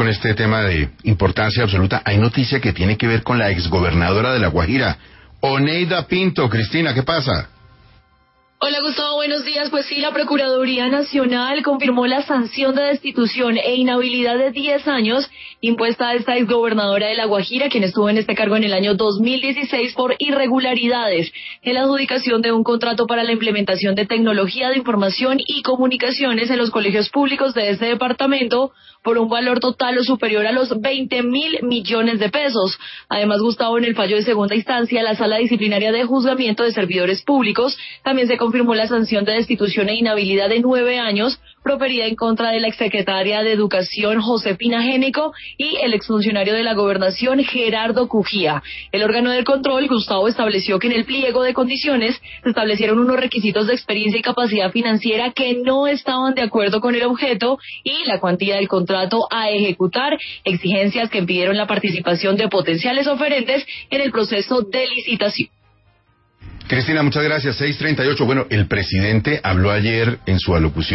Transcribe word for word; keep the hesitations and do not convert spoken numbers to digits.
con este tema de importancia absoluta. Hay noticia que tiene que ver con la exgobernadora de La Guajira, Oneida Pinto. Cristina, ¿qué pasa? Hola Gustavo, buenos días. Pues sí, la Procuraduría Nacional confirmó la sanción de destitución e inhabilidad de diez años impuesta a esta exgobernadora de La Guajira, quien estuvo en este cargo en el año dos mil dieciséis por irregularidades en la adjudicación de un contrato para la implementación de tecnología de información y comunicaciones en los colegios públicos de este departamento por un valor total o superior a los veinte mil millones de pesos. Además, Gustavo, en el fallo de segunda instancia, la Sala Disciplinaria de Juzgamiento de Servidores Públicos también se confirmó la sanción de destitución e inhabilidad de nueve años proferida en contra de la exsecretaria de Educación Josefina Génico y el exfuncionario de la Gobernación Gerardo Cujía. El órgano del control, Gustavo, estableció que en el pliego de condiciones se establecieron unos requisitos de experiencia y capacidad financiera que no estaban de acuerdo con el objeto y la cuantía del contrato a ejecutar, exigencias que impidieron la participación de potenciales oferentes en el proceso de licitación. Cristina, muchas gracias. seis treinta y ocho. Bueno, el presidente habló ayer en su alocución